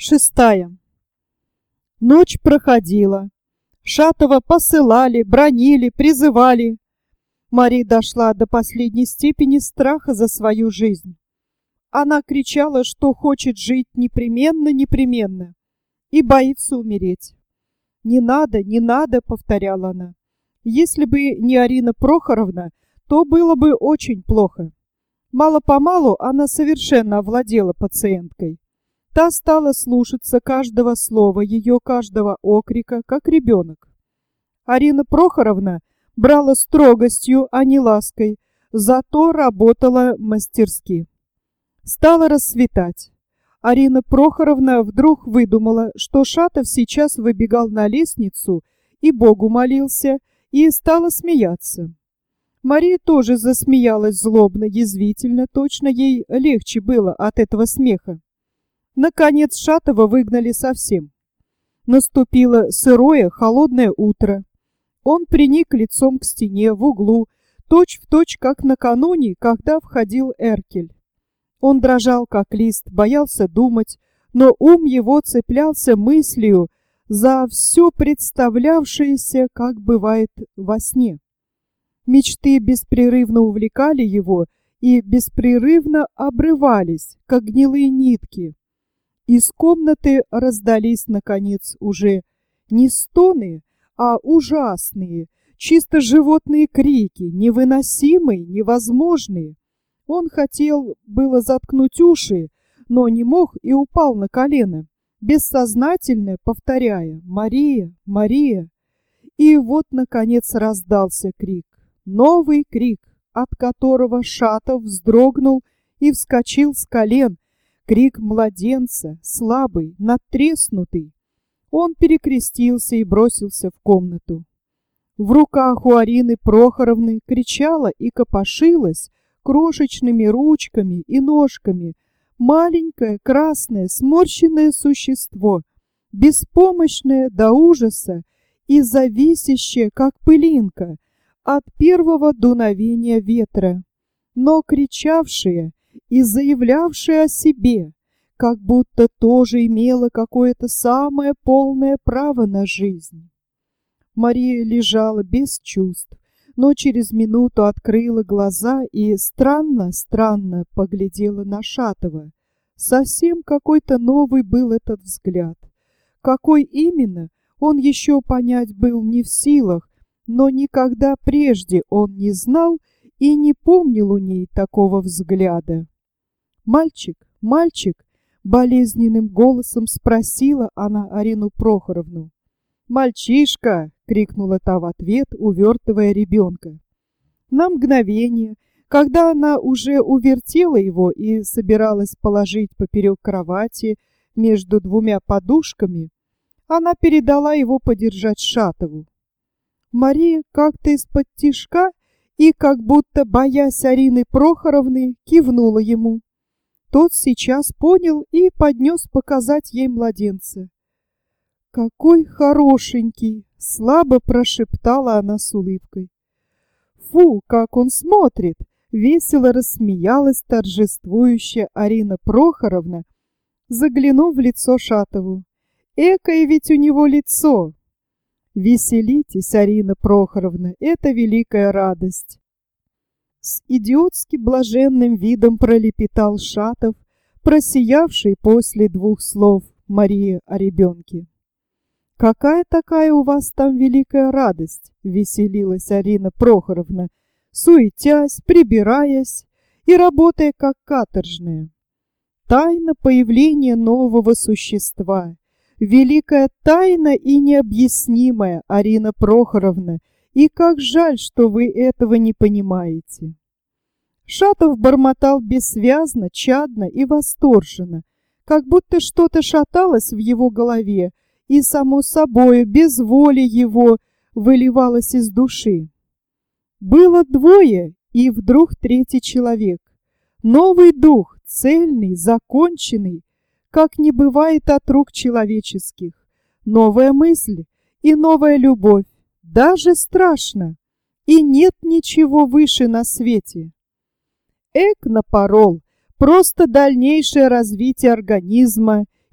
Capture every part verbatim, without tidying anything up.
Шестая. Ночь проходила. Шатова посылали, бранили, призывали. Мария дошла до последней степени страха за свою жизнь. Она кричала, что хочет жить непременно-непременно и боится умереть. «Не надо, не надо», — повторяла она. «Если бы не Арина Прохоровна, то было бы очень плохо». Мало-помалу она совершенно овладела пациенткой. Та стала слушаться каждого слова ее, каждого окрика, как ребенок. Арина Прохоровна брала строгостью, а не лаской, зато работала мастерски. Стало рассветать. Арина Прохоровна вдруг выдумала, что Шатов сейчас выбегал на лестницу и Богу молился, и стала смеяться. Мария тоже засмеялась злобно, язвительно, точно ей легче было от этого смеха. Наконец Шатова выгнали совсем. Наступило сырое, холодное утро. Он приник лицом к стене в углу, точь-в-точь, как накануне, когда входил Эркель. Он дрожал, как лист, боялся думать, но ум его цеплялся мыслью за все представлявшееся, как бывает во сне. Мечты беспрерывно увлекали его и беспрерывно обрывались, как гнилые нитки. Из комнаты раздались, наконец, уже не стоны, а ужасные, чисто животные крики, невыносимые, невозможные. Он хотел было заткнуть уши, но не мог и упал на колено, бессознательно повторяя «Мария, Мария». И вот, наконец, раздался крик, новый крик, от которого Шатов вздрогнул и вскочил с колен, крик младенца, слабый, надтреснутый. Он перекрестился и бросился в комнату. В руках у Арины Прохоровны кричала и копошилась крошечными ручками и ножками маленькое красное сморщенное существо, беспомощное до ужаса и зависящее, как пылинка, от первого дуновения ветра, но кричавшее и заявлявшее о себе, как будто тоже имела какое-то самое полное право на жизнь. Мария лежала без чувств, но через минуту открыла глаза и странно-странно поглядела на Шатова. Совсем какой-то новый был этот взгляд. Какой именно, он еще понять был не в силах, но никогда прежде он не знал и не помнил у ней такого взгляда. «Мальчик, мальчик!» — болезненным голосом спросила она Арину Прохоровну. «Мальчишка!» — крикнула та в ответ, увертывая ребенка. На мгновение, когда она уже увертела его и собиралась положить поперек кровати между двумя подушками, она передала его подержать Шатову. Мария как-то из-под тишка и, как будто боясь Арины Прохоровны, кивнула ему. Тот сейчас понял и поднес показать ей младенца. «Какой хорошенький!» — слабо прошептала она с улыбкой. «Фу, как он смотрит!» — весело рассмеялась торжествующая Арина Прохоровна, заглянув в лицо Шатову. «Экое ведь у него лицо!» «Веселитесь, Арина Прохоровна, это великая радость!» С идиотски блаженным видом пролепетал Шатов, просиявший после двух слов Марии о ребенке. «Какая такая у вас там великая радость?» — веселилась Арина Прохоровна, суетясь, прибираясь и работая как каторжная. «Тайна появления нового существа, великая тайна и необъяснимая, Арина Прохоровна, и как жаль, что вы этого не понимаете». Шатов бормотал бессвязно, чадно и восторженно, как будто что-то шаталось в его голове, и, само собой, без воли его выливалось из души. Было двое, и вдруг третий человек. Новый дух, цельный, законченный, как не бывает от рук человеческих. Новая мысль и новая любовь. Даже страшно. И нет ничего выше на свете. Эк напорол. Просто дальнейшее развитие организма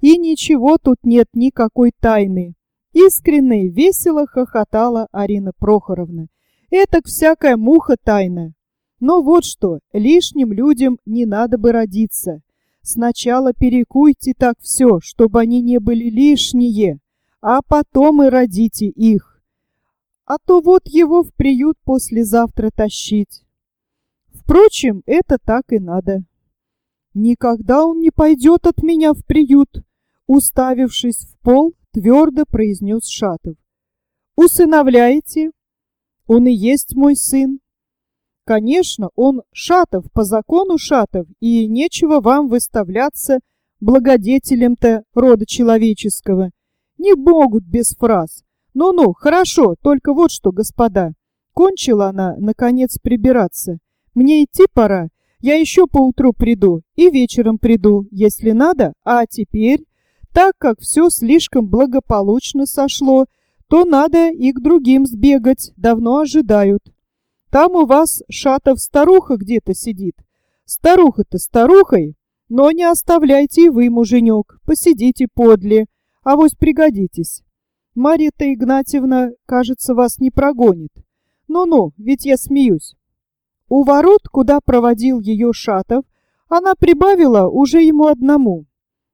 И ничего тут нет никакой тайны. Искренне и весело хохотала Арина Прохоровна. Этак всякая муха тайна. Но вот что, лишним людям не надо бы родиться. Сначала перекуйте так все, чтобы они не были лишние, а потом и родите их. А то вот его в приют послезавтра тащить. Впрочем, это так и надо. Никогда он не пойдет от меня в приют, уставившись в пол, твердо произнес Шатов. Усыновляете? Он и есть мой сын. Конечно, он Шатов, по закону Шатов, и нечего вам выставляться благодетелем-то рода человеческого. Не могут без фраз. Ну-ну, хорошо, только вот что, господа. Кончила она, наконец, прибираться. Мне идти пора. Я еще поутру приду и вечером приду, если надо. А теперь, так как все слишком благополучно сошло, то надо и к другим сбегать, давно ожидают. Там у вас, Шатов, старуха где-то сидит. Старуха-то старухой, но не оставляйте и вы, муженек, посидите подле, авось пригодитесь. Марья-то Игнатьевна, кажется, вас не прогонит. Ну-ну, ведь я смеюсь. У ворот, куда проводил ее Шатов, она прибавила уже ему одному.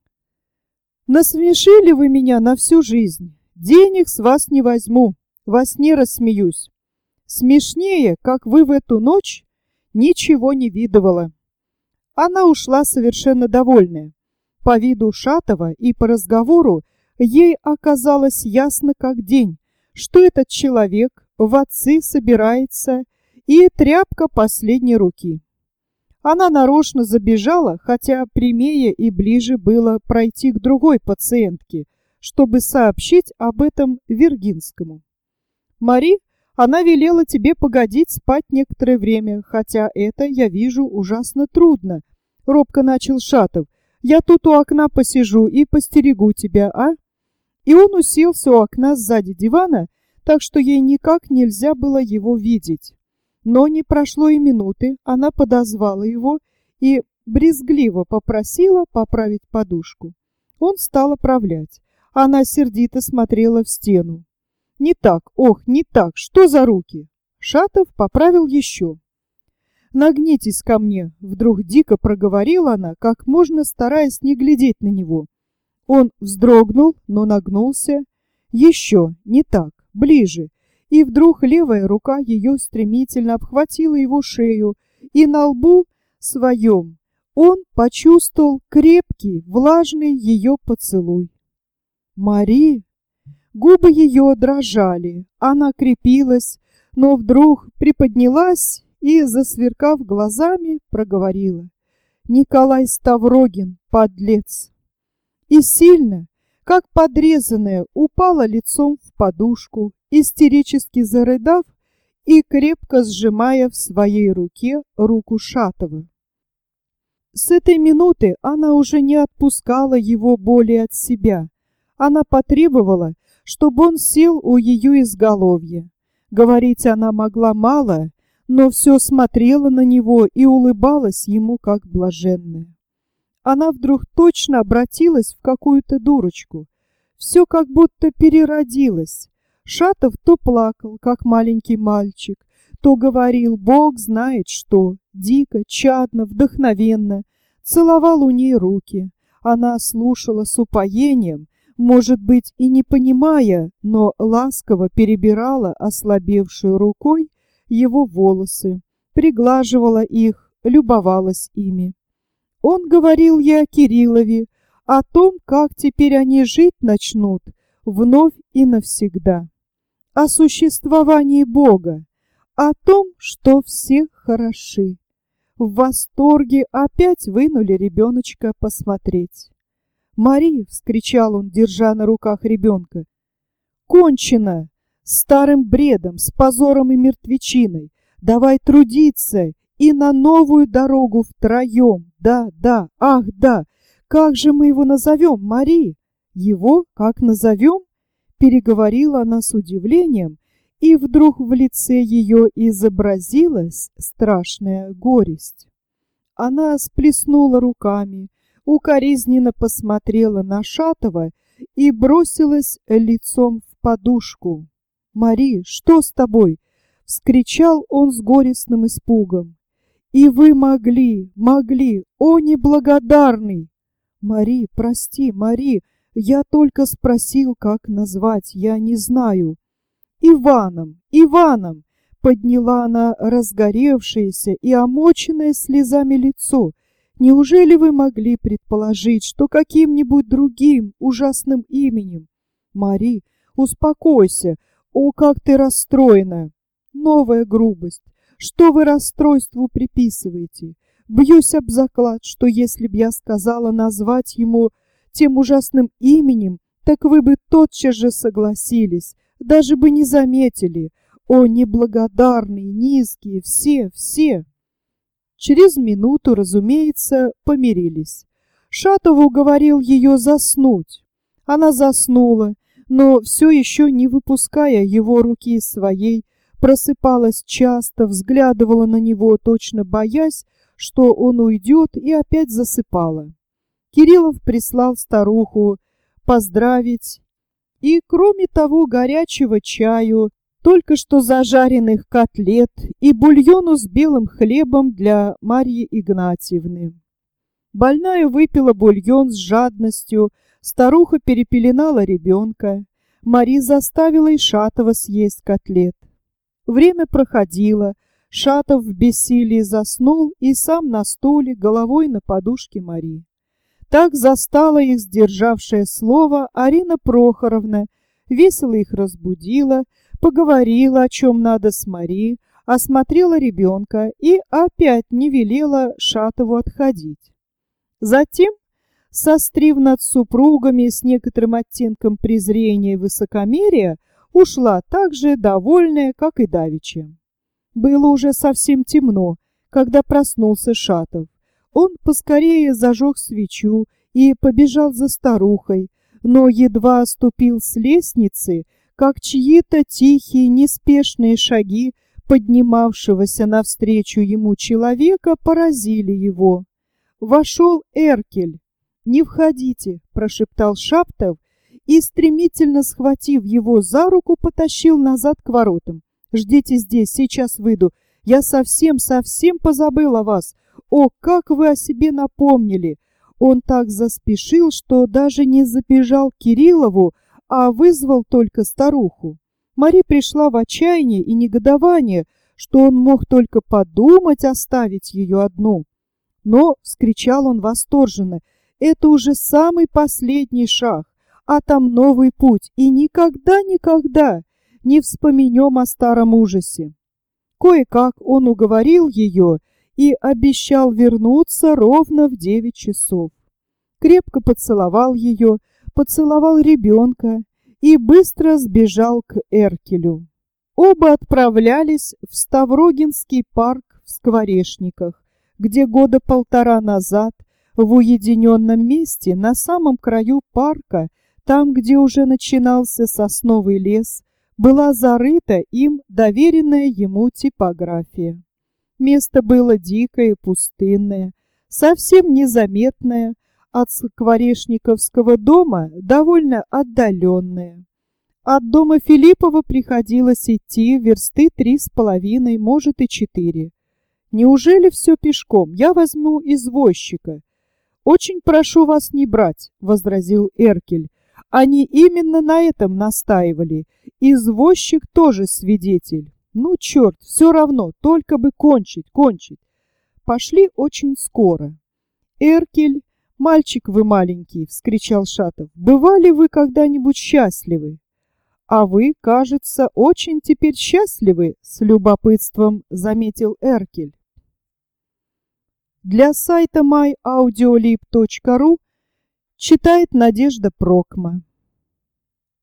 Насмешили вы меня на всю жизнь. Денег с вас не возьму, во сне рассмеюсь. Смешнее, как вы в эту ночь, ничего не видывала. Она ушла совершенно довольная. По виду Шатова и по разговору ей оказалось ясно как день, что этот человек в отцы собирается и тряпка последней руки. Она нарочно забежала, хотя прямее и ближе было пройти к другой пациентке, чтобы сообщить об этом Вергинскому. Мари, она велела тебе погодить спать некоторое время, хотя это, я вижу, ужасно трудно. Робко начал Шатов. Я тут у окна посижу и постерегу тебя, а? И он уселся у окна сзади дивана, так что ей никак нельзя было его видеть. Но не прошло и минуты, она подозвала его и брезгливо попросила поправить подушку. Он стал оправлять. Она сердито смотрела в стену. Не так, ох, не так, что за руки? Шатов поправил еще. Нагнитесь ко мне, вдруг дико проговорила она, как можно стараясь не глядеть на него. Он вздрогнул, но нагнулся. Еще, не так, ближе. И вдруг левая рука ее стремительно обхватила его шею, и на лбу своем он почувствовал крепкий, влажный ее поцелуй. Мари! Губы ее дрожали, она крепилась, но вдруг приподнялась и, засверкав глазами, проговорила. Николай Ставрогин, подлец! И сильно, как подрезанная, упала лицом в подушку, истерически зарыдав и крепко сжимая в своей руке руку Шатова. С этой минуты она уже не отпускала его более от себя. Она потребовала, чтобы он сел у ее изголовья. Говорить она могла мало, но все смотрела на него и улыбалась ему как блаженная. Она вдруг точно обратилась в какую-то дурочку. Все как будто переродилось. Шатов то плакал, как маленький мальчик, то говорил Бог знает что, дико, чадно, вдохновенно, целовал у ней руки. Она слушала с упоением, может быть, и не понимая, но ласково перебирала ослабевшей рукой его волосы, приглаживала их, любовалась ими. Он говорил ей о Кириллове, о том, как теперь они жить начнут вновь и навсегда, о существовании Бога, о том, что все хороши. В восторге опять вынули ребеночка посмотреть. «Мари!» — вскричал он, держа на руках ребенка. «Кончено! Старым бредом, с позором и мертвечиной! Давай трудиться и на новую дорогу втроем! Да, да, ах, да! Как же мы его назовем, Мари?» «Его? Как назовем?» — переговорила она с удивлением, и вдруг в лице ее изобразилась страшная горесть. Она сплеснула руками, укоризненно посмотрела на Шатова и бросилась лицом в подушку. «Мари, что с тобой?» — вскричал он с горестным испугом. «И вы могли, могли, о неблагодарный!» «Мари, прости, Мари, я только спросил, как назвать, я не знаю». «Иваном, Иваном!» — подняла она разгоревшееся и омоченное слезами лицо. «Неужели вы могли предположить, что каким-нибудь другим ужасным именем?» «Мари, успокойся, о, как ты расстроена!» «Новая грубость! Что вы расстройству приписываете? Бьюсь об заклад, что если б я сказала назвать ему тем ужасным именем, так вы бы тотчас же согласились, даже бы не заметили. О, неблагодарные, низкие, все, все!» Через минуту, разумеется, помирились. Шатов уговорил ее заснуть. Она заснула, но все еще не выпуская его руки из своей, просыпалась часто, взглядывала на него, точно боясь, что он уйдет, и опять засыпала. Кириллов прислал старуху поздравить, и, кроме того, горячего чаю, только что зажаренных котлет и бульону с белым хлебом для Марьи Игнатьевны. Больная выпила бульон с жадностью, старуха перепеленала ребенка, Марья заставила и Шатова съесть котлет. Время проходило, Шатов в бессилии заснул и сам на стуле, головой на подушке Марьи. Так застала их сдержавшее слово Арина Прохоровна, весело их разбудила, поговорила, о чем надо с Марьей, осмотрела ребенка и опять не велела Шатову отходить. Затем, сострив над супругами с некоторым оттенком презрения и высокомерия, ушла так же довольная, как и давеча. Было уже совсем темно, когда проснулся Шатов. Он поскорее зажег свечу и побежал за старухой, но едва ступил с лестницы, как чьи-то тихие, неспешные шаги поднимавшегося навстречу ему человека поразили его. Вошел Эркель. «Не входите», — прошептал Шатов и, стремительно схватив его за руку, потащил назад к воротам. «Ждите здесь, сейчас выйду. Я совсем-совсем позабыл о вас. О, как вы о себе напомнили!» Он так заспешил, что даже не забежал к Кириллову, а вызвал только старуху. Мария пришла в отчаяние и негодование, что он мог только подумать оставить ее одну. «Но», — вскричал он восторженно, — «это уже самый последний шаг, а там новый путь, и никогда-никогда не вспомнем о старом ужасе». Кое-как он уговорил ее и обещал вернуться ровно в девять часов. Крепко поцеловал ее, поцеловал ребенка и быстро сбежал к Эркелю. Оба отправлялись в Ставрогинский парк в Скворечниках, где года полтора назад в уединенном месте на самом краю парка, там, где уже начинался сосновый лес, была зарыта им доверенная ему типография. Место было дикое, пустынное, совсем незаметное, от Скворечниковского дома довольно отдаленное. От дома Филиппова приходилось идти версты три с половиной, может, и четыре. «Неужели все пешком? Я возьму извозчика». «Очень прошу вас не брать», — возразил Эркель. «Они именно на этом настаивали. Извозчик тоже свидетель. Ну, черт, все равно, только бы кончить, кончить». Пошли очень скоро. «Эркель, мальчик вы маленький», — вскричал Шатов, — «бывали вы когда-нибудь счастливы?» «А вы, кажется, очень теперь счастливы», — с любопытством заметил Эркель. Для сайта май аудиолиб точка ру читает Надежда Прокма.